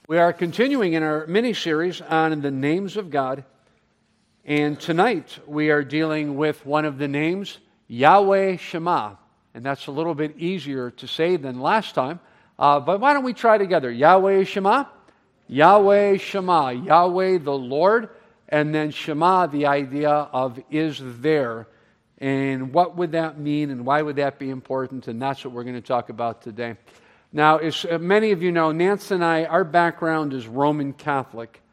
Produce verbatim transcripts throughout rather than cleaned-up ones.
We are continuing in our mini-series on the names of God, and tonight we are dealing with one of the names, Yahweh Shema, and that's a little bit easier to say than last time, uh, but why don't we try together? Yahweh Shema, Yahweh Shema, Yahweh the Lord, and then Shema, the idea of is there, and what would that mean, and why would that be important, and that's what we're going to talk about today. Now, as many of you know, Nancy and I, our background is Roman Catholic.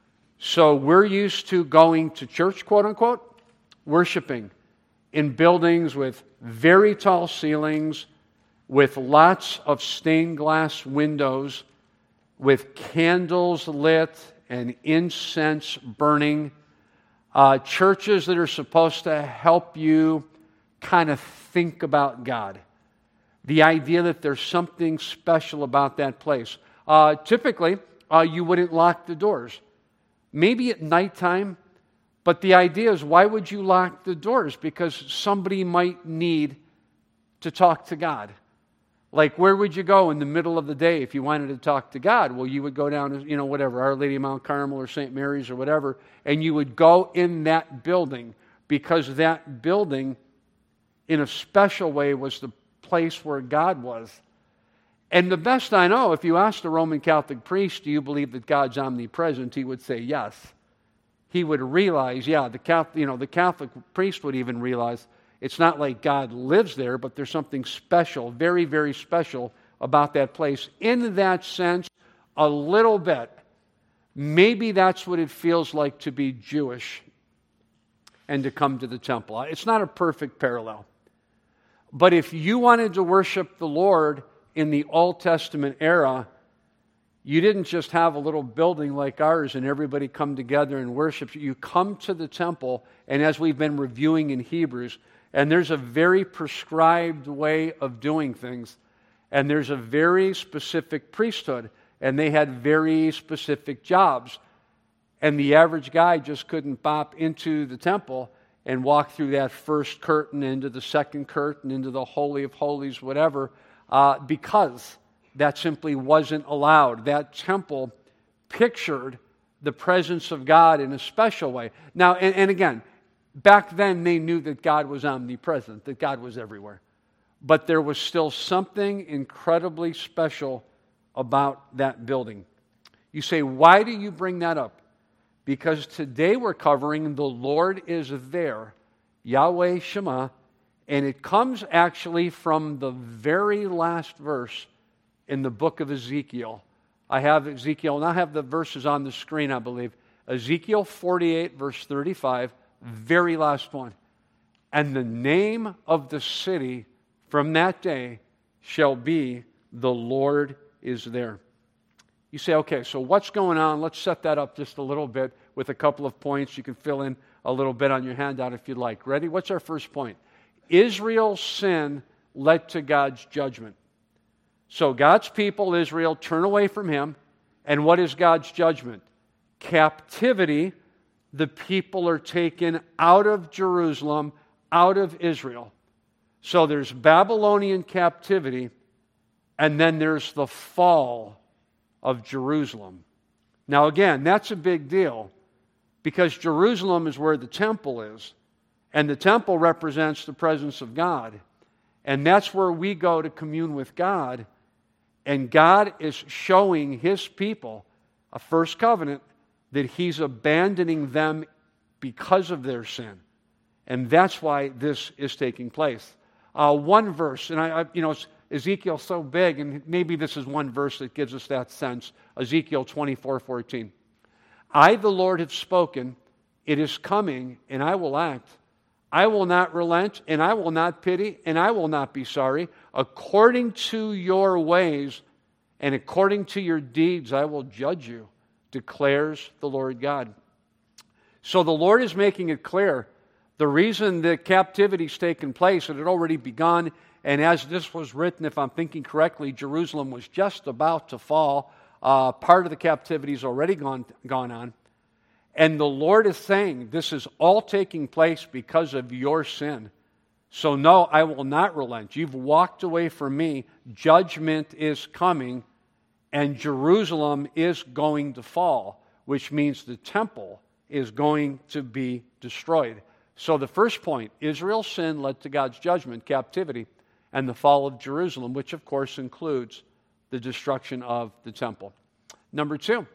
So we're used to going to church, quote unquote, worshiping in buildings with very tall ceilings, with lots of stained glass windows, with candles lit and incense burning. Uh, churches that are supposed to help you kind of think about God. The idea that there's something special about that place. Uh, typically, uh, you wouldn't lock the doors. Maybe at nighttime, but the idea is, why would you lock the doors? Because somebody might need to talk to God. Like, where would you go in the middle of the day if you wanted to talk to God? Well, you would go down to, you know, whatever, Our Lady of Mount Carmel or Saint Mary's or whatever, and you would go in that building because that building, in a special way, was the place where God was. And the best I know, if you asked a Roman Catholic priest, do you believe that God's omnipresent, he would say yes. He would realize, yeah, the Catholic, you know, the Catholic priest would even realize it's not like God lives there, but there's something special, very, very special about that place. In that sense, a little bit, maybe that's what it feels like to be Jewish and to come to the temple. It's not a perfect parallel. But if you wanted to worship the Lord in the Old Testament era, you didn't just have a little building like ours and everybody come together and worship. You come to the temple, and as we've been reviewing in Hebrews, and there's a very prescribed way of doing things, and there's a very specific priesthood, and they had very specific jobs. And the average guy just couldn't bop into the temple and walk through that first curtain, into the second curtain, into the Holy of Holies, whatever, uh, because that simply wasn't allowed. That temple pictured the presence of God in a special way. Now, and, and again, back then they knew that God was omnipresent, that God was everywhere. But there was still something incredibly special about that building. You say, why do you bring that up? Because today we're covering the Lord is there, Yahweh Shema, and it comes actually from the very last verse in the book of Ezekiel. I have Ezekiel, and I have the verses on the screen, I believe. Ezekiel forty-eight, verse thirty-five, very last one. And the name of the city from that day shall be the Lord is there. You say, okay, so what's going on? Let's set that up just a little bit with a couple of points. You can fill in a little bit on your handout if you'd like. Ready? What's our first point? Israel's sin led to God's judgment. So God's people, Israel, turn away from Him. And what is God's judgment? Captivity. The people are taken out of Jerusalem, out of Israel. So there's Babylonian captivity, and then there's the fall of Jerusalem. Now again, that's a big deal because Jerusalem is where the temple is, and the temple represents the presence of God, and that's where we go to commune with God, and God is showing His people a first covenant that He's abandoning them because of their sin, and that's why this is taking place. Uh, one verse, and I, I you know, it's Ezekiel's so big, and maybe this is one verse that gives us that sense. Ezekiel twenty-four fourteen. I, the Lord, have spoken. It is coming, and I will act. I will not relent, and I will not pity, and I will not be sorry. According to your ways and according to your deeds, I will judge you, declares the Lord God. So the Lord is making it clear. The reason the captivity's taken place, it had already begun. And as this was written, if I'm thinking correctly, Jerusalem was just about to fall. Uh, part of the captivity has already gone, gone on. And the Lord is saying, this is all taking place because of your sin. So no, I will not relent. You've walked away from me. Judgment is coming. And Jerusalem is going to fall, which means the temple is going to be destroyed. So the first point, Israel's sin led to God's judgment, captivity, and the fall of Jerusalem, which of course includes the destruction of the temple. Number two,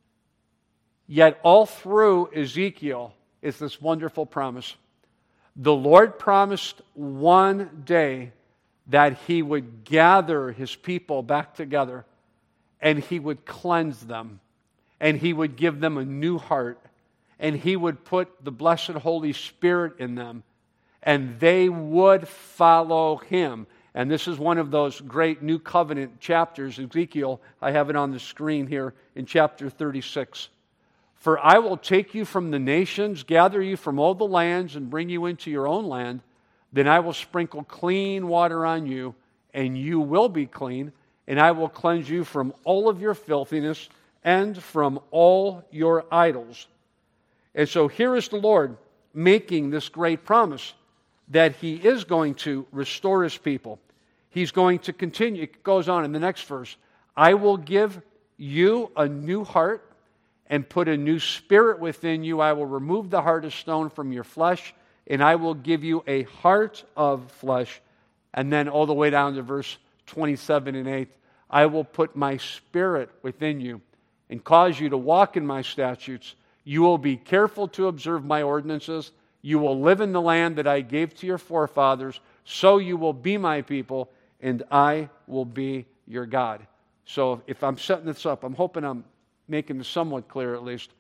yet all through Ezekiel is this wonderful promise. The Lord promised one day that He would gather His people back together, and He would cleanse them, and He would give them a new heart, and He would put the blessed Holy Spirit in them, and they would follow Him. And this is one of those great New Covenant chapters, Ezekiel. I have it on the screen here in chapter thirty-six. For I will take you from the nations, gather you from all the lands, and bring you into your own land. Then I will sprinkle clean water on you, and you will be clean, and I will cleanse you from all of your filthiness and from all your idols. And so here is the Lord making this great promise that He is going to restore His people. He's going to continue. It goes on in the next verse. I will give you a new heart and put a new spirit within you. I will remove the heart of stone from your flesh, and I will give you a heart of flesh. And then all the way down to verse twenty-seven and eight, I will put my spirit within you and cause you to walk in my statutes. You will be careful to observe my ordinances. You will live in the land that I gave to your forefathers. So you will be my people, and I will be your God. So if I'm setting this up, I'm hoping I'm making this somewhat clear at least.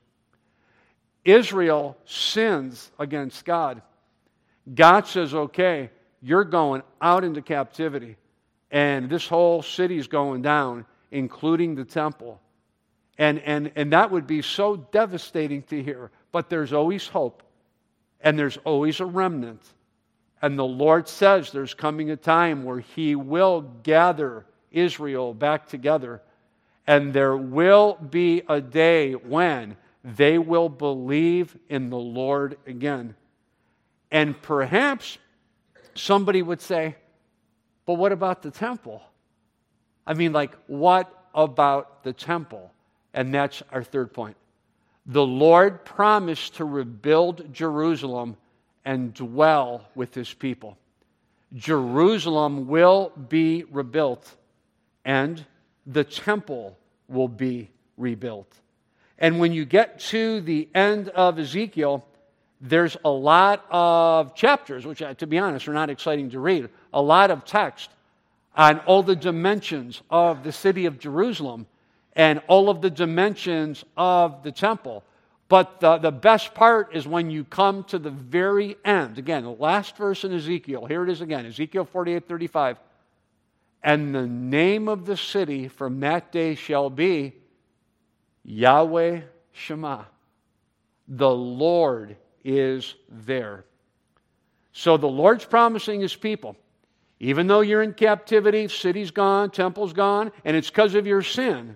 Israel sins against God. God says, okay, you're going out into captivity, and this whole city is going down, including the temple. And, and, and that would be so devastating to hear. But there's always hope, and there's always a remnant. And the Lord says there's coming a time where He will gather Israel back together, and there will be a day when they will believe in the Lord again. And perhaps somebody would say, but what about the temple? I mean, like, what about the temple? And that's our third point. The Lord promised to rebuild Jerusalem and dwell with His people. Jerusalem will be rebuilt, and the temple will be rebuilt. And when you get to the end of Ezekiel, there's a lot of chapters, which, to be honest, are not exciting to read, a lot of text on all the dimensions of the city of Jerusalem and all of the dimensions of the temple. But the, the best part is when you come to the very end. Again, the last verse in Ezekiel. Here it is again, Ezekiel forty-eight thirty-five. And the name of the city from that day shall be Yahweh Shema. The Lord is there. So the Lord's promising His people, even though you're in captivity, city's gone, temple's gone, and it's because of your sin,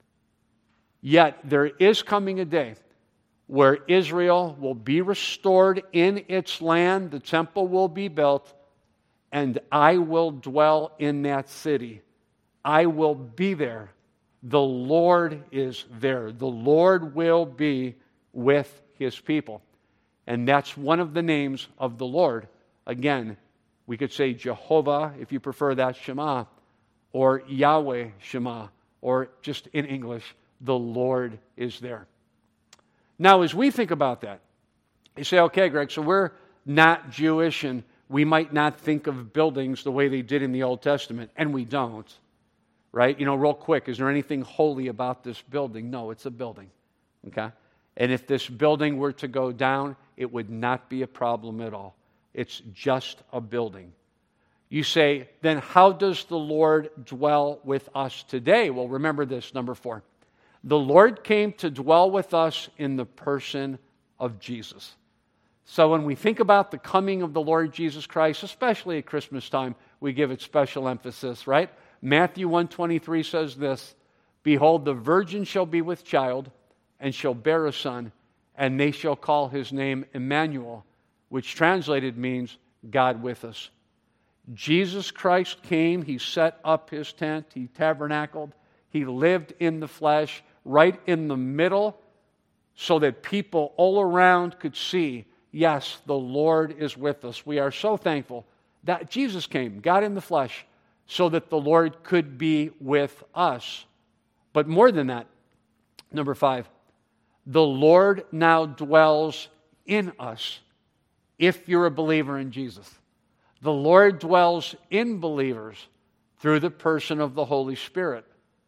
yet there is coming a day where Israel will be restored in its land, the temple will be built, and I will dwell in that city. I will be there. The Lord is there. The Lord will be with His people. And that's one of the names of the Lord. Again, we could say Jehovah, if you prefer that, Shema, or Yahweh Shema, or just in English, the Lord is there. Now, as we think about that, you say, okay, Greg, so we're not Jewish, and we might not think of buildings the way they did in the Old Testament, and we don't, right? You know, real quick, is there anything holy about this building? No, it's a building, okay? And if this building were to go down, it would not be a problem at all. It's just a building. You say, then how does the Lord dwell with us today? Well, remember this, number four. The Lord came to dwell with us in the person of Jesus. So when we think about the coming of the Lord Jesus Christ, especially at Christmas time, we give it special emphasis, right? Matthew one twenty-three says this, behold, the virgin shall be with child, and shall bear a son, and they shall call his name Emmanuel, which translated means God with us. Jesus Christ came, He set up His tent, He tabernacled, He lived in the flesh, right in the middle, so that people all around could see, yes, the Lord is with us. We are so thankful that Jesus came, God in the flesh, so that the Lord could be with us. But more than that, number five, the Lord now dwells in us if you're a believer in Jesus. The Lord dwells in believers through the person of the Holy Spirit.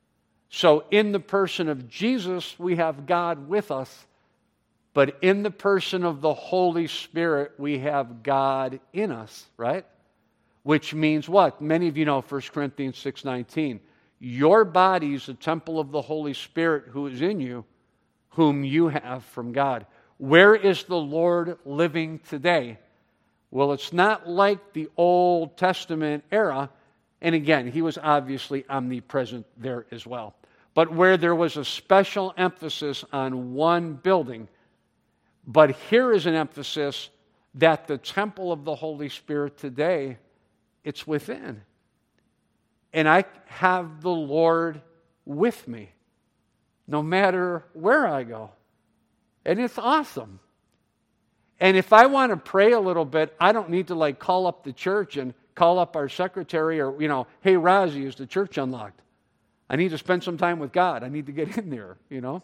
So in the person of Jesus, we have God with us, but in the person of the Holy Spirit, we have God in us, right? Which means what? Many of you know First Corinthians six nineteen. Your body is the temple of the Holy Spirit who is in you, whom you have from God. Where is the Lord living today? Well, it's not like the Old Testament era. And again, he was obviously omnipresent there as well. But where there was a special emphasis on one building, but here is an emphasis that the temple of the Holy Spirit today, it's within. And I have the Lord with me, no matter where I go. And it's awesome. And if I want to pray a little bit, I don't need to like call up the church and call up our secretary or, you know, hey, Razi, is the church unlocked? I need to spend some time with God. I need to get in there, you know.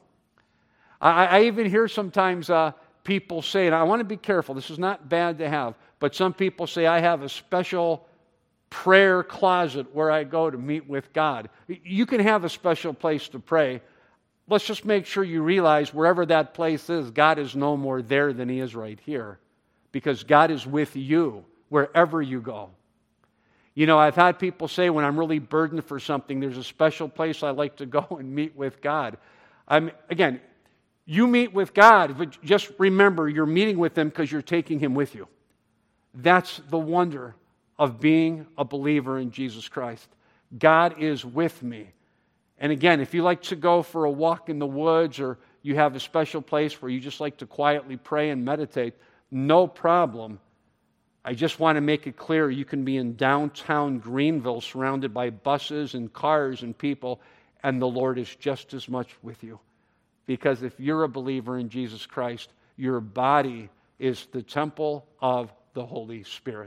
I, I even hear sometimes uh, people say, and I want to be careful, this is not bad to have, but some people say, I have a special prayer closet where I go to meet with God. You can have a special place to pray. Let's just make sure you realize wherever that place is, God is no more there than He is right here. Because God is with you wherever you go. You know, I've had people say when I'm really burdened for something, there's a special place I like to go and meet with God. I'm, again, you meet with God, but just remember you're meeting with Him because you're taking Him with you. That's the wonder of being a believer in Jesus Christ. God is with me. And again, if you like to go for a walk in the woods or you have a special place where you just like to quietly pray and meditate, no problem. I just want to make it clear you can be in downtown Greenville surrounded by buses and cars and people, and the Lord is just as much with you. Because if you're a believer in Jesus Christ, your body is the temple of the Holy Spirit.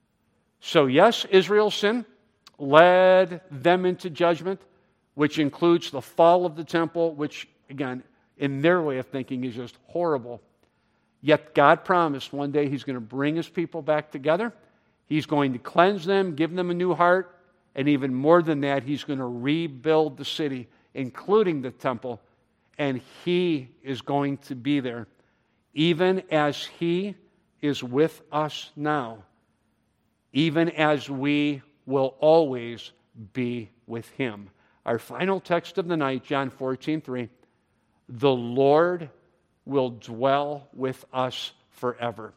So yes, Israel's sin led them into judgment, which includes the fall of the temple, which, again, in their way of thinking is just horrible. Yet God promised one day He's going to bring His people back together. He's going to cleanse them, give them a new heart, and even more than that, He's going to rebuild the city, including the temple, and He is going to be there, even as He is with us now, even as we will always be with Him. Our final text of the night, John fourteen three, the Lord will dwell with us forever.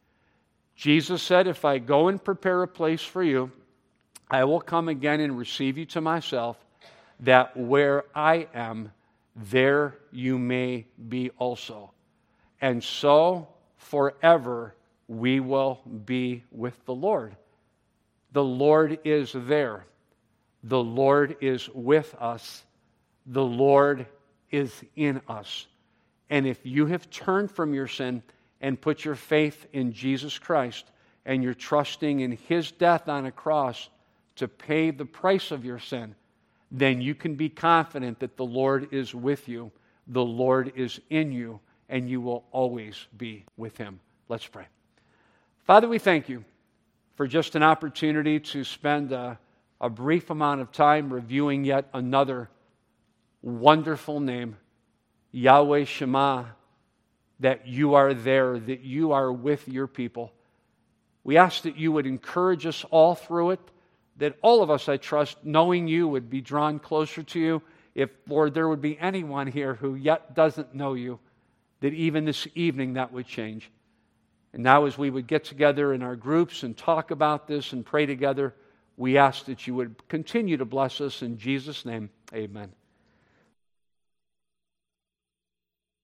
Jesus said, if I go and prepare a place for you, I will come again and receive you to myself, that where I am, there you may be also. And so forever we will be with the Lord. The Lord is there. The Lord is with us. The Lord is in us. And if you have turned from your sin and put your faith in Jesus Christ and you're trusting in His death on a cross to pay the price of your sin, then you can be confident that the Lord is with you, the Lord is in you, and you will always be with Him. Let's pray. Father, we thank you for just an opportunity to spend a, a brief amount of time reviewing yet another wonderful name, Yahweh Shema, that you are there, that you are with your people. We ask that you would encourage us all through it, that all of us, I trust, knowing you, would be drawn closer to you. If, Lord, there would be anyone here who yet doesn't know you, that even this evening that would change. And now as we would get together in our groups and talk about this and pray together, we ask that you would continue to bless us in Jesus' name. Amen.